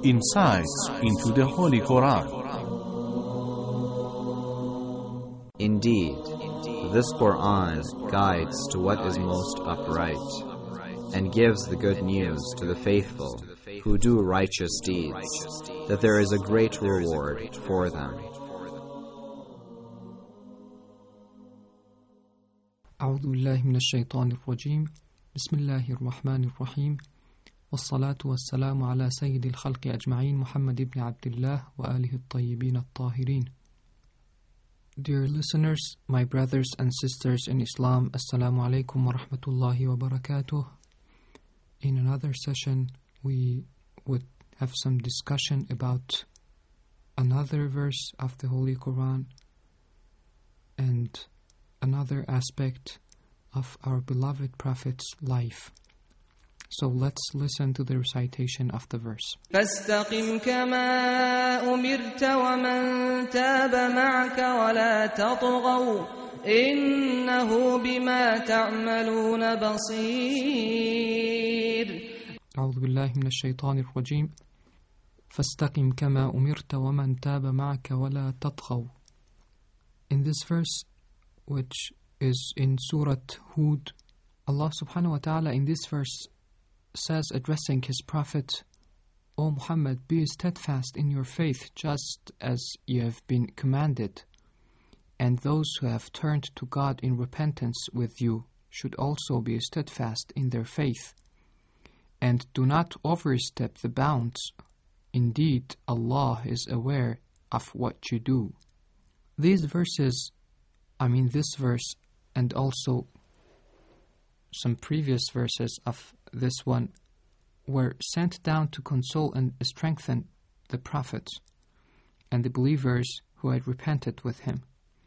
insights into the Holy Quran. Indeed, this Quran guides to what is most upright, and gives the good news to the faithful who do righteous deeds, that there is a great reward for them. أعوذ بالله من الشيطان الرجيم بسم الله الرحمن الرحيم والصلاة والسلام على سيد الخلق أجمعين محمد بن عبد الله وآله الطيبين الطاهرين. Dear listeners, my brothers and sisters in Islam, Assalamu alaikum wa rahmatullahi wa barakatuh. In another session, we would have some discussion about another verse of the Holy Quran and another aspect of our beloved Prophet's life. So let's listen to the recitation of the verse. فاستقم كما أمرت ومن تاب معك ولا تطغوا إنه بما تعملون بصير. أعوذ بالله من الشيطان الرجيم فاستقم كما أمرت ومن تاب معك ولا تطغوا. In this verse, which is in Surah Hud, Allah subhanahu wa ta'ala in this verse says, addressing His Prophet, O Muhammad, be steadfast in your faith just as you have been commanded, and those who have turned to God in repentance with you should also be steadfast in their faith, and do not overstep the bounds. Indeed, Allah is aware of what you do. These verses, this verse and also some previous verses of this one, were sent down to console and strengthen the prophets and the believers who had repented with him.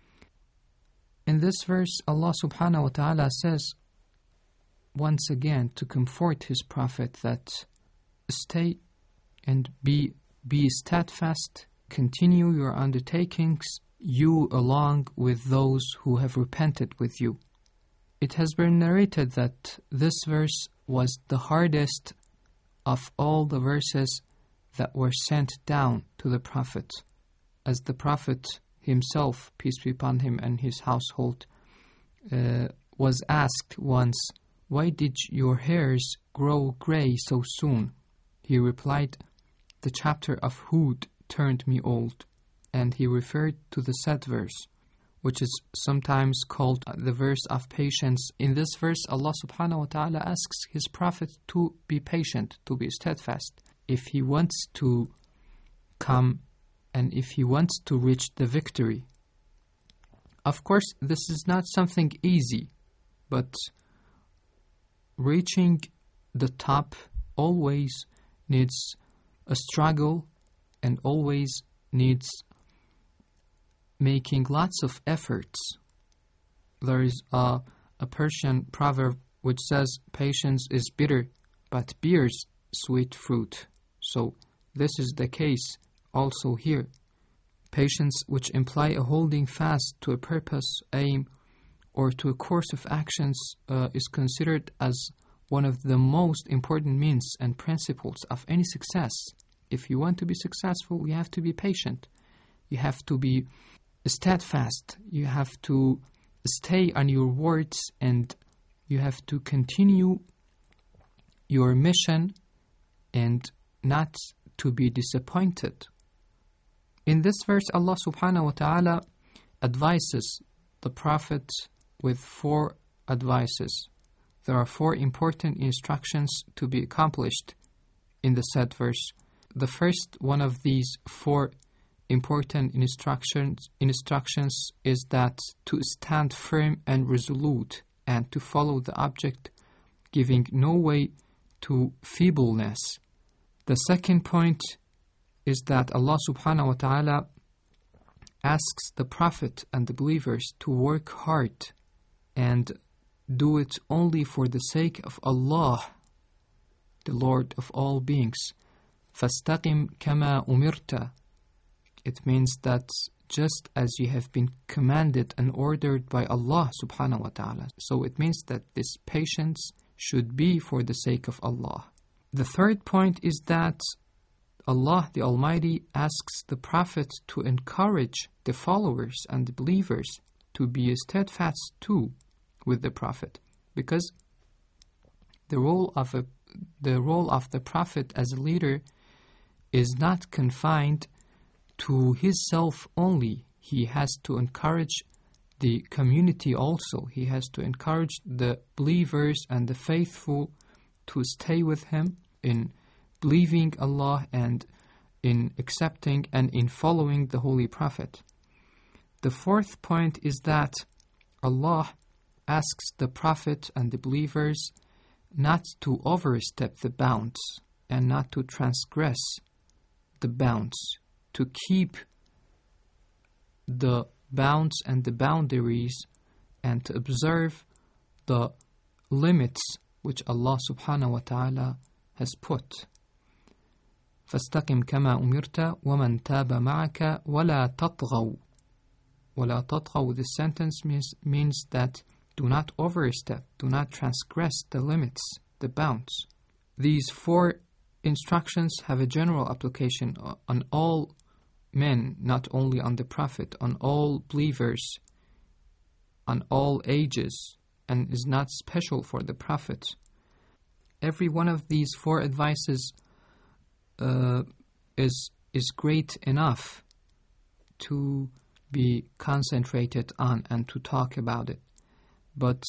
In this verse, Allah subhanahu wa ta'ala says once again to comfort His Prophet that stay and be steadfast, continue your undertakings, you along with those who have repented with you. It has been narrated that this verse was the hardest of all the verses that were sent down to the Prophet, as the Prophet himself, peace be upon him, and his household, was asked once, "Why did your hairs grow gray so soon?" He replied, "The chapter of Hud turned me old." And he referred to the said verse, which is sometimes called the verse of patience. In this verse, Allah subhanahu wa ta'ala asks His Prophet to be patient, to be steadfast, if he wants to come and if he wants to reach the victory. Of course, this is not something easy, but reaching the top always needs a struggle and always needs making lots of efforts. There is a Persian proverb which says, patience is bitter, but bears sweet fruit. So this is the case also here. Patience, which imply a holding fast to a purpose, aim, or to a course of actions, is considered as one of the most important means and principles of any success. If you want to be successful, you have to be patient. You have to be steadfast. You have to stay on your words, and you have to continue your mission and not to be disappointed. In this verse, Allah subhanahu wa ta'ala advises the Prophet with 4 advices. There are 4 important instructions to be accomplished in the said verse. The first one of these 4 important instructions is that to stand firm and resolute and to follow the object, giving no way to feebleness. The second point is that Allah subhanahu wa ta'ala asks the Prophet and the believers to work hard and do it only for the sake of Allah, the Lord of all beings. فَاسْتَقِمْ كَمَا أُمِرْتَ. It means that just as you have been commanded and ordered by Allah subhanahu wa ta'ala. So it means that this patience should be for the sake of Allah. The third point is that Allah the Almighty asks the Prophet to encourage the followers and the believers to be steadfast too with the Prophet, because the role of the Prophet as a leader is not confined to his self only. He has to encourage the community also. He has to encourage the believers and the faithful to stay with him in believing Allah and in accepting and in following the Holy Prophet. The fourth point is that Allah asks the Prophet and the believers not to overstep the bounds and not to transgress the bounds, to keep the bounds and the boundaries and to observe the limits which Allah subhanahu wa ta'ala has put. فَاسْتَقِمْ كَمَا أُمِرْتَ وَمَنْ تَابَ مَعَكَ وَلَا تَطْغَوْا. وَلَا تَطْغَوْا, this sentence means that do not overstep, do not transgress the limits, the bounds. These four instructions have a general application on all men, not only on the Prophet, on all believers, on all ages, and is not special for the Prophet. Every one of these four advices is great enough to be concentrated on and to talk about it. But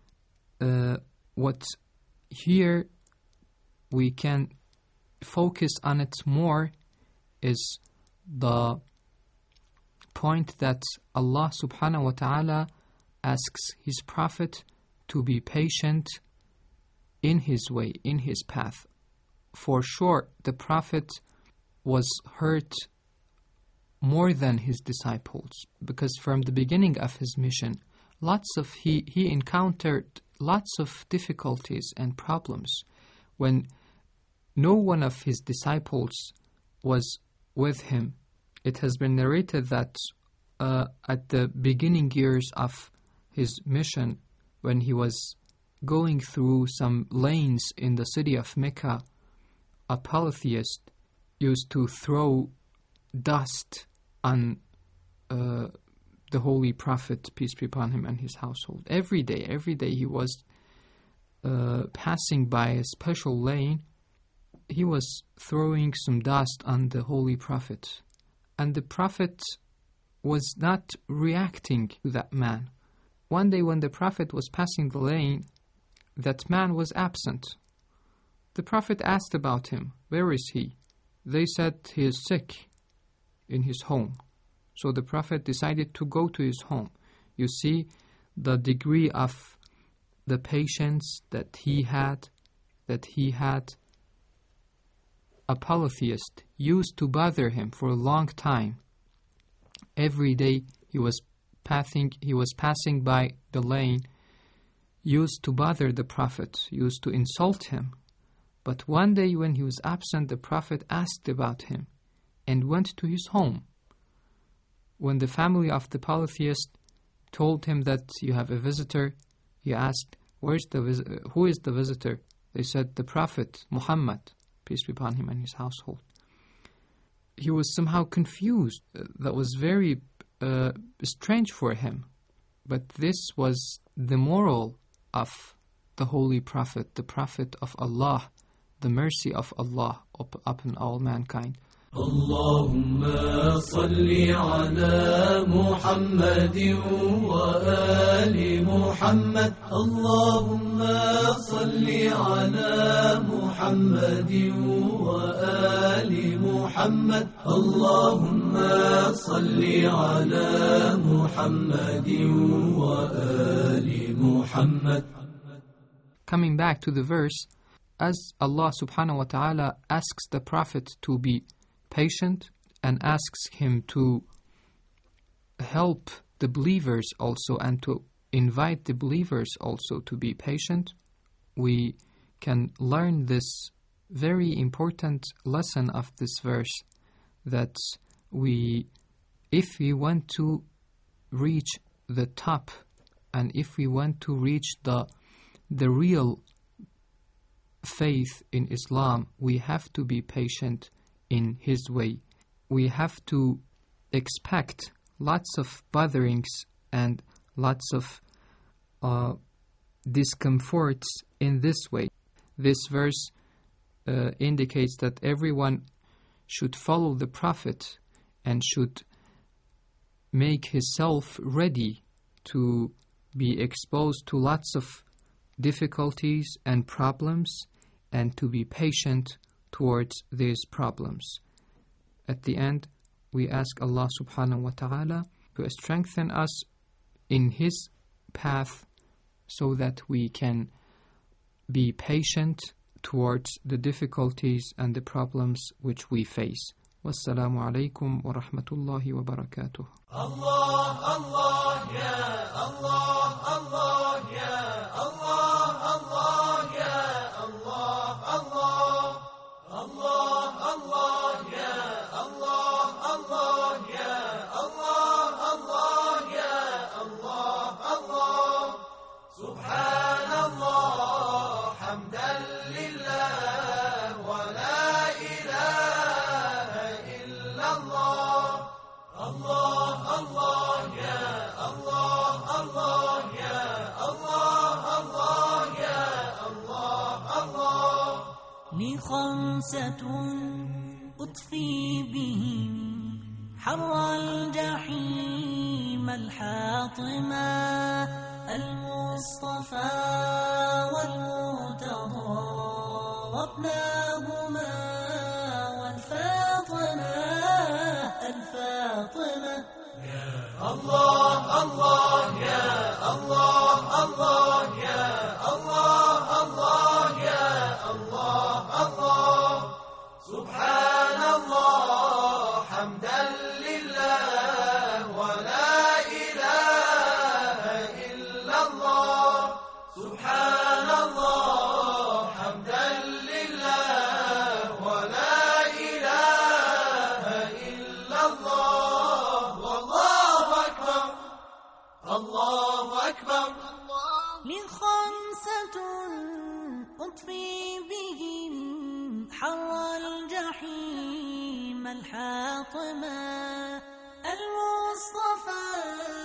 what here we can focus on it more is the point that Allah subhanahu wa ta'ala asks his Prophet to be patient in his way, in his path. For sure, the Prophet was hurt more than his disciples, because from the beginning of his mission, he encountered lots of difficulties and problems when no one of his disciples was with him. It has been narrated that at the beginning years of his mission, when he was going through some lanes in the city of Mecca, a polytheist used to throw dust on the Holy Prophet, peace be upon him, and his household. Every day he was passing by a special lane. He was throwing some dust on the Holy Prophet. And the Prophet was not reacting to that man. One day when the Prophet was passing the lane, that man was absent. The Prophet asked about him. Where is he? They said he is sick in his home. So the Prophet decided to go to his home. You see the degree of the patience that he had a polytheist used to bother him for a long time. Every day he was passing by the lane, used to bother the Prophet, used to insult him. But one day when he was absent, the Prophet asked about him and went to his home. When the family of the polytheist told him that you have a visitor, he asked, who is the visitor? They said, the Prophet Muhammad, peace be upon him and his household. He was somehow confused. That was very strange for him. But this was the moral of the Holy Prophet, the Prophet of Allah, the mercy of Allah upon all mankind. Allahumma salli ala Muhammadin wa ali Muhammad. Allahumma salli ala Muhammadin wa ali Muhammad. Allahumma salli ala Muhammadin wa ali Muhammad. Coming back to the verse, as Allah subhanahu wa ta'ala asks the Prophet to be patient and asks him to help the believers also and to invite the believers also to be patient, we can learn this very important lesson of this verse, that if we want to reach the top and if we want to reach the real faith in Islam, we have to be patient in His way. We have to expect lots of botherings and lots of discomforts in this way. This verse indicates that everyone should follow the Prophet and should make himself ready to be exposed to lots of difficulties and problems and to be patient towards these problems. At the end, we ask Allah subhanahu wa ta'ala to strengthen us in His path so that we can be patient towards the difficulties and the problems which we face. Wassalamu alaikum wa rahmatullahi wa barakatuh. Allah, Allah, ya Allah, Allah, ya Allah, Allah, ya Allah, Allah, Allah, Allah, ya Allah, Allah, ya Allah, Allah, ya Allah, Allah, Subhanallah, hamdan lillah, wa la ilaha illallah. Allah, Allah, ya Allah, Allah, ya Allah, Allah, ya Allah, Allah. لي خمسة أطفي بهم حر الجحيم الحاطمة: المصطفى والمرتضى وابناهما والفاطمة الفاطمة. Allah, Allah, ya Allah, Allah, ya Allah, Allah, ya Allah, Allah. Subhanallah, hamdan lillah, wa la ilaha illallah. Subhanallah, hamdan lillah, wa la ilaha illallah. Wallahu akbar, Allahu akbar. لخمسة أطفي بهم حر الجحيم الحاطمة: المصطفى